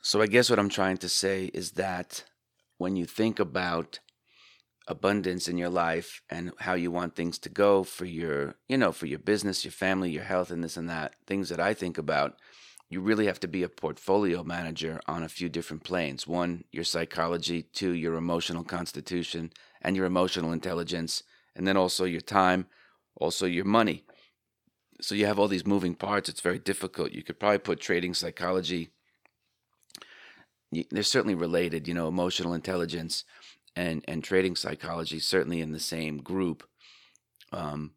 So I guess what I'm trying to say is that when you think about abundance in your life and how you want things to go for for your business, your family, your health, and this and that, things that I think about, you really have to be a portfolio manager on a few different planes. One, your psychology, two, your emotional constitution and your emotional intelligence, and then also your time, also your money. So you have all these moving parts. It's very difficult. You could probably put trading psychology, they're certainly related, emotional intelligence and trading psychology, certainly in the same group. Um,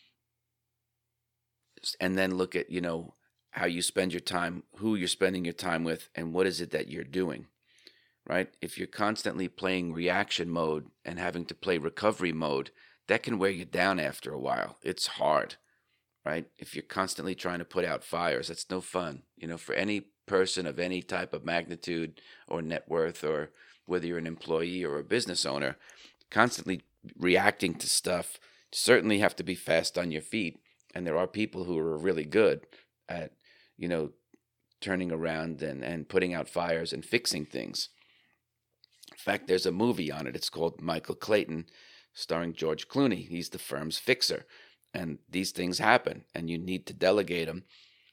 and then look at, how you spend your time, who you're spending your time with, and what is it that you're doing, right? If you're constantly playing reaction mode and having to play recovery mode, that can wear you down after a while. It's hard, right? If you're constantly trying to put out fires, that's no fun. For any person of any type of magnitude or net worth, or whether you're an employee or a business owner, constantly reacting to stuff, certainly have to be fast on your feet. And there are people who are really good at, you know, turning around and putting out fires and fixing things. In fact, there's a movie on it. It's called Michael Clayton, starring George Clooney. He's the firm's fixer. And these things happen, and you need to delegate them,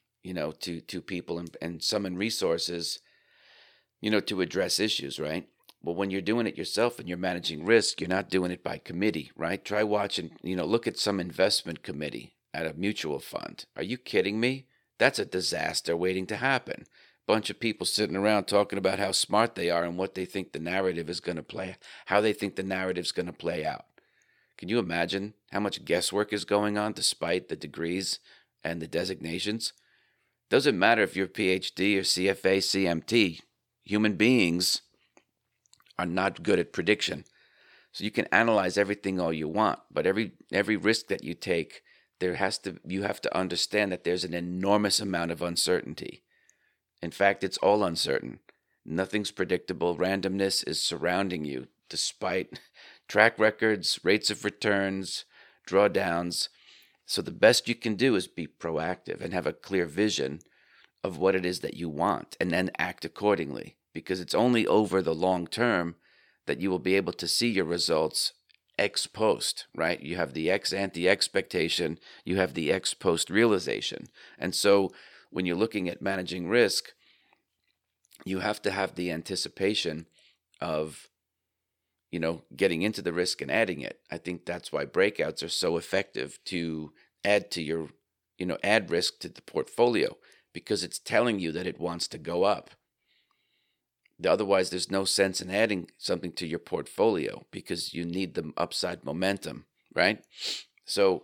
to people and summon resources, to address issues, right? Well, when you're doing it yourself and you're managing risk, you're not doing it by committee, right? Try watching, look at some investment committee at a mutual fund. Are you kidding me? That's a disaster waiting to happen. Bunch of people sitting around talking about how smart they are and what they think the narrative is going to play, how they think the narrative's going to play out. Can you imagine how much guesswork is going on despite the degrees and the designations? Doesn't matter if you're PhD or CFA, CMT. Human beings are not good at prediction. So you can analyze everything all you want, but every risk that you take, you have to understand that there's an enormous amount of uncertainty. In fact, it's all uncertain. Nothing's predictable. Randomness is surrounding you, despite track records, rates of returns, drawdowns. So the best you can do is be proactive and have a clear vision of what it is that you want, and then act accordingly, because it's only over the long term that you will be able to see your results ex post, right? You have the ex ante expectation, you have the ex post realization. And so when you're looking at managing risk, you have to have the anticipation of, getting into the risk and adding it. I think that's why breakouts are so effective to add to your, add risk to the portfolio, because it's telling you that it wants to go up. Otherwise, there's no sense in adding something to your portfolio because you need the upside momentum, right? So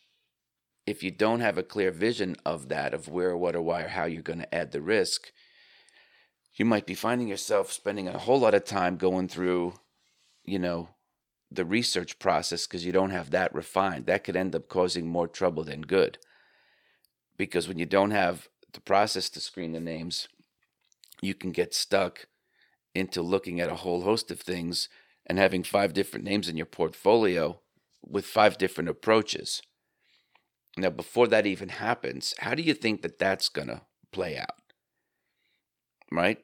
if you don't have a clear vision of that, of where, what, or why, or how you're going to add the risk, you might be finding yourself spending a whole lot of time going through, the research process, because you don't have that refined. That could end up causing more trouble than good. Because when you don't have the process to screen the names, you can get stuck into looking at a whole host of things and having 5 different names in your portfolio with 5 different approaches. Now, before that even happens, how do you think that that's going to play out? Right?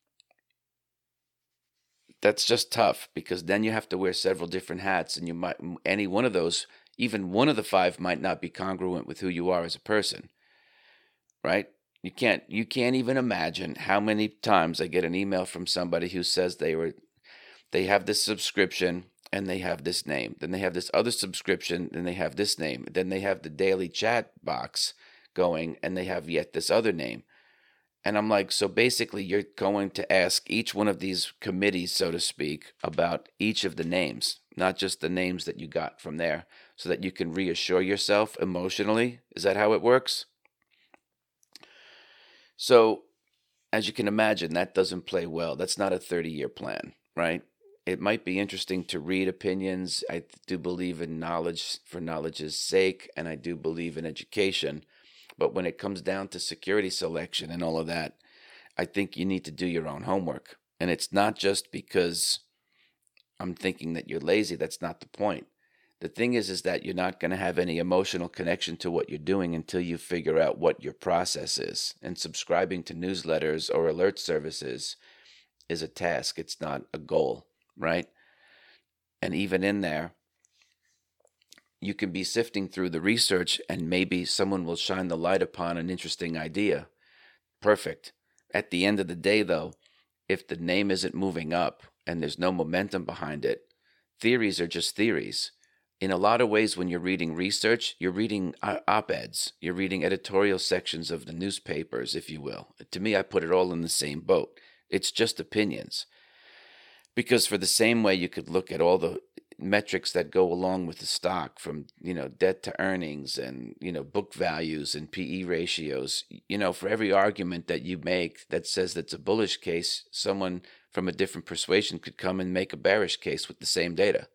That's just tough, because then you have to wear several different hats, and any one of those, even one of the 5 might not be congruent with who you are as a person, right? You can't even imagine how many times I get an email from somebody who says they have this subscription and they have this name. Then they have this other subscription and they have this name. Then they have the daily chat box going and they have yet this other name. And I'm like, so basically you're going to ask each one of these committees, so to speak, about each of the names, not just the names that you got from there, so that you can reassure yourself emotionally. Is that how it works? So, as you can imagine, that doesn't play well. That's not a 30-year plan, right? It might be interesting to read opinions. I do believe in knowledge for knowledge's sake, and I do believe in education. But when it comes down to security selection and all of that, I think you need to do your own homework. And it's not just because I'm thinking that you're lazy. That's not the point. The thing is that you're not going to have any emotional connection to what you're doing until you figure out what your process is. And subscribing to newsletters or alert services is a task. It's not a goal, right? And even in there, you can be sifting through the research and maybe someone will shine the light upon an interesting idea. Perfect. At the end of the day, though, if the name isn't moving up and there's no momentum behind it, theories are just theories. In a lot of ways, when you're reading research, you're reading op-eds. You're reading editorial sections of the newspapers, if you will. To me, I put it all in the same boat. It's just opinions. Because for the same way you could look at all the metrics that go along with the stock, from debt to earnings and book values and PE ratios, for every argument that you make that says that's a bullish case, someone from a different persuasion could come and make a bearish case with the same data.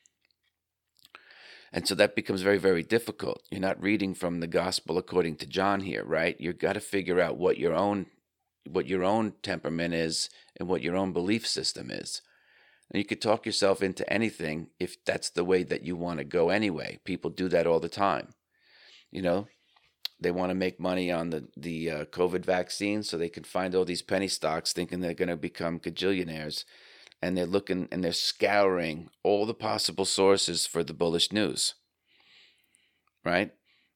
And so that becomes very, very difficult. You're not reading from the gospel according to John here, right? You've got to figure out what your own temperament is and what your own belief system is. And you could talk yourself into anything if that's the way that you want to go anyway. People do that all the time. They want to make money on the COVID vaccine so they can find all these penny stocks thinking they're going to become gajillionaires. And they're looking and they're scouring all the possible sources for the bullish news, right?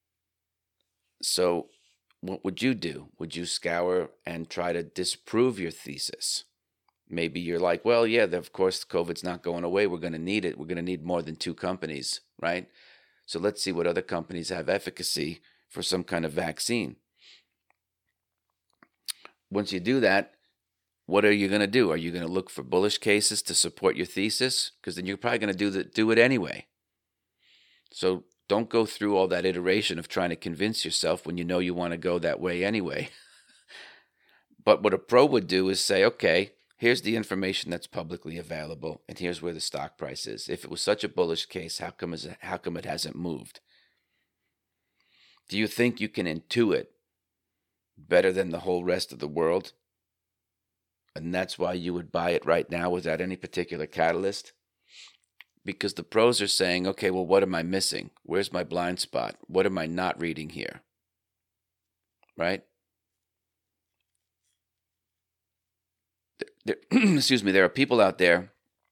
So what would you do? Would you scour and try to disprove your thesis? Maybe you're like, well, yeah, of course, COVID's not going away. We're going to need it. We're going to need more than 2 companies, right? So let's see what other companies have efficacy for some kind of vaccine. Once you do that, what are you going to do? Are you going to look for bullish cases to support your thesis? Because then you're probably going to do it anyway. So don't go through all that iteration of trying to convince yourself when you know you want to go that way anyway. But what a pro would do is say, okay, here's the information that's publicly available, and here's where the stock price is. If it was such a bullish case, how come it hasn't moved? Do you think you can intuit better than the whole rest of the world? And that's why you would buy it right now without any particular catalyst? Because the pros are saying, okay, well, what am I missing? Where's my blind spot? What am I not reading here? Right? Excuse me, there are people out there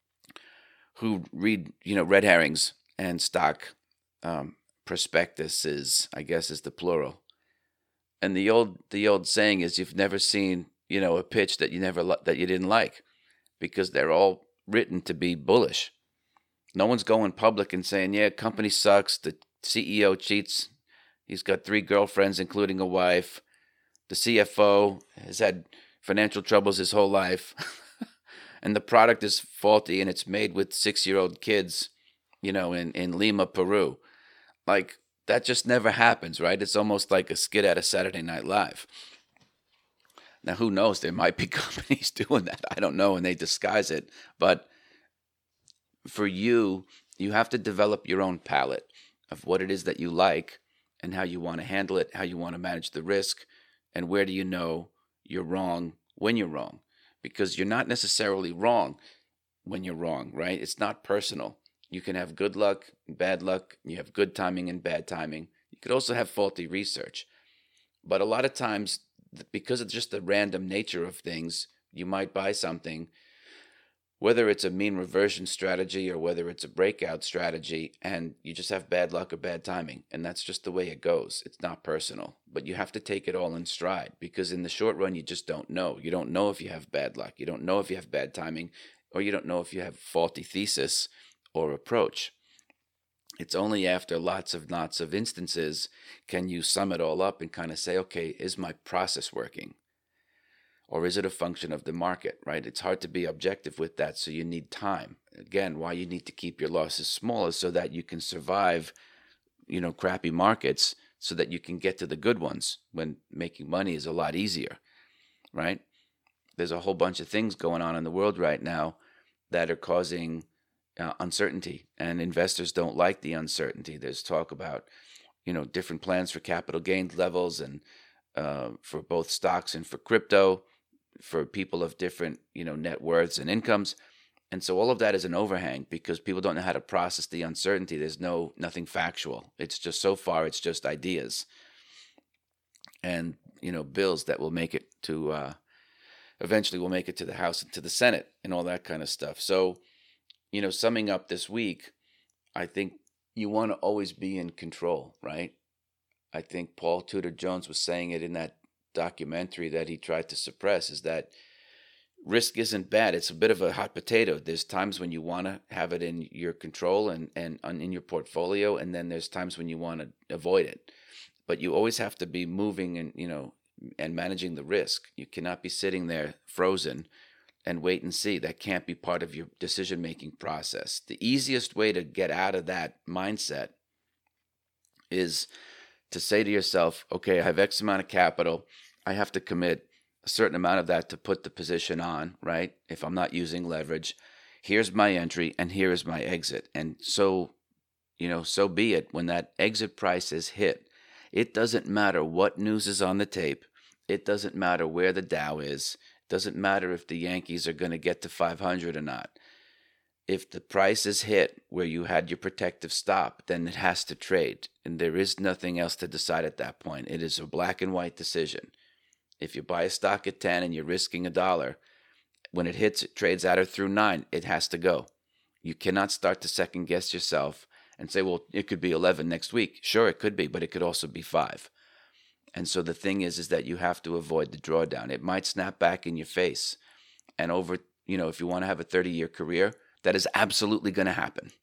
who read, red herrings and stock prospectuses, I guess is the plural. And the old saying is, you've never seen a pitch that you didn't like, because they're all written to be bullish. No one's going public and saying, yeah, company sucks, the CEO cheats, he's got 3 girlfriends, including a wife, the CFO has had financial troubles his whole life, and the product is faulty and it's made with 6-year-old kids, in Lima, Peru. Like, that just never happens, right? It's almost like a skit out of Saturday Night Live. Now, who knows? There might be companies doing that. I don't know, and they disguise it. But for you have to develop your own palette of what it is that you like and how you want to handle it, how you want to manage the risk, and where do you know you're wrong when you're wrong. Because you're not necessarily wrong when you're wrong, right? It's not personal. You can have good luck and bad luck. You have good timing and bad timing. You could also have faulty research. But a lot of times, because of just the random nature of things, you might buy something, whether it's a mean reversion strategy or whether it's a breakout strategy, and you just have bad luck or bad timing. And that's just the way it goes. It's not personal. But you have to take it all in stride, because in the short run, you just don't know. You don't know if you have bad luck. You don't know if you have bad timing, or you don't know if you have faulty thesis or approach. It's only after lots of instances can you sum it all up and kind of say, okay, is my process working? Or is it a function of the market, right? It's hard to be objective with that, so you need time. Again, why you need to keep your losses small is so that you can survive, crappy markets, so that you can get to the good ones when making money is a lot easier, right? There's a whole bunch of things going on in the world right now that are causing uncertainty, and investors don't like the uncertainty. There's talk about, different plans for capital gains levels, and for both stocks and for crypto, for people of different, net worths and incomes. And so all of that is an overhang because people don't know how to process the uncertainty. There's nothing factual. It's just so far, it's just ideas and, bills that will make it to, eventually will make it to the House and to the Senate and all that kind of stuff. So, summing up this week, I think you want to always be in control, right? I think Paul Tudor Jones was saying it in that documentary that he tried to suppress, is that risk isn't bad. It's a bit of a hot potato. There's times when you want to have it in your control and in your portfolio, and then there's times when you want to avoid it. But you always have to be moving and managing the risk. You cannot be sitting there frozen and wait and see. That can't be part of your decision-making process. The easiest way to get out of that mindset is to say to yourself, okay, I have X amount of capital. I have to commit a certain amount of that to put the position on, right? If I'm not using leverage, here's my entry and here is my exit. And so, so be it. When that exit price is hit, it doesn't matter what news is on the tape. It doesn't matter where the Dow is. It doesn't matter if the Yankees are going to get to 500 or not. If the price is hit where you had your protective stop, then it has to trade. And there is nothing else to decide at that point. It is a black and white decision. If you buy a stock at 10 and you're risking $1, when it hits, it trades at or through 9, it has to go. You cannot start to second guess yourself and say, well, it could be 11 next week. Sure, it could be, but it could also be 5. And so the thing is that you have to avoid the drawdown. It might snap back in your face. And over, if you want to have a 30-year career, that is absolutely going to happen.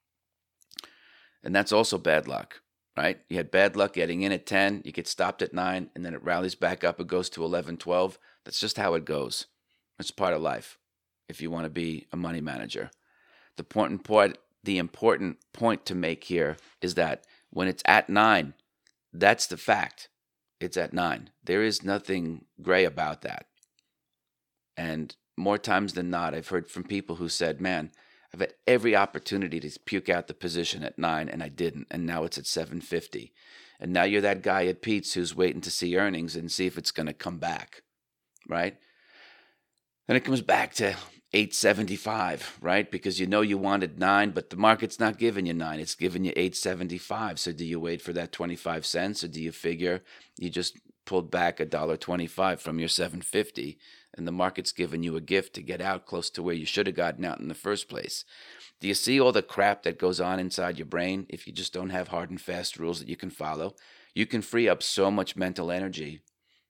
And that's also bad luck, right? You had bad luck getting in at 10, you get stopped at 9, and then it rallies back up, it goes to 11, 12. That's just how it goes. It's part of life if you want to be a money manager. The important point to make here is that when it's at 9, that's the fact. It's at 9. There is nothing gray about that. And more times than not, I've heard from people who said, man, I've had every opportunity to puke out the position at 9 and I didn't. And now it's at 750. And now you're that guy at Pete's who's waiting to see earnings and see if it's going to come back, right? Then it comes back to 875, right? Because you wanted 9, but the market's not giving you 9. It's giving you 875. So do you wait for that 25 cents, or do you figure you just pulled back $1.25 from your 750 and the market's giving you a gift to get out close to where you should have gotten out in the first place? Do you see all the crap that goes on inside your brain if you just don't have hard and fast rules that you can follow? You can free up so much mental energy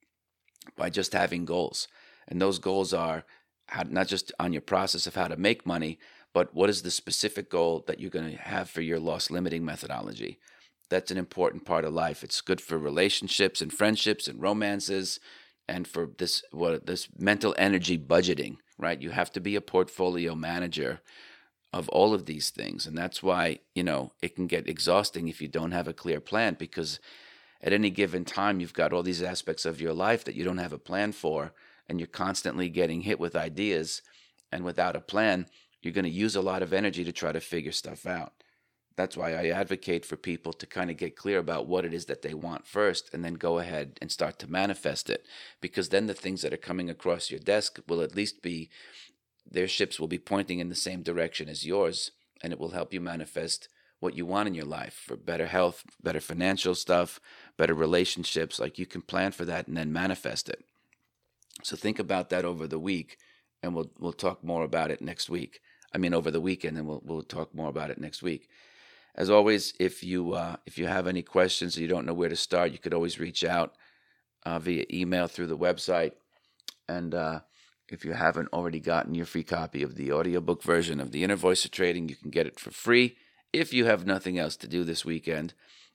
by just having goals. And those goals are not just on your process of how to make money, but what is the specific goal that you're going to have for your loss limiting methodology? That's an important part of life. It's good for relationships and friendships and romances, and for this mental energy budgeting, right? You have to be a portfolio manager of all of these things. And that's why, it can get exhausting if you don't have a clear plan, because at any given time, you've got all these aspects of your life that you don't have a plan for, and you're constantly getting hit with ideas. And without a plan, you're going to use a lot of energy to try to figure stuff out. That's why I advocate for people to kind of get clear about what it is that they want first, and then go ahead and start to manifest it. Because then the things that are coming across your desk will at least be, their ships will be pointing in the same direction as yours, and it will help you manifest what you want in your life, for better health, better financial stuff, better relationships. Like, you can plan for that and then manifest it. So think about that over the week, and we'll talk more about it next week. Over the weekend, and we'll talk more about it next week. As always, if you have any questions or you don't know where to start, you could always reach out via email through the website. And if you haven't already gotten your free copy of the audiobook version of The Inner Voice of Trading, you can get it for free if you have nothing else to do this weekend.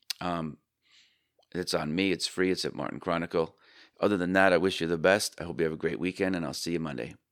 It's on me. It's free. It's at Martin Chronicle. Other than that, I wish you the best. I hope you have a great weekend, and I'll see you Monday.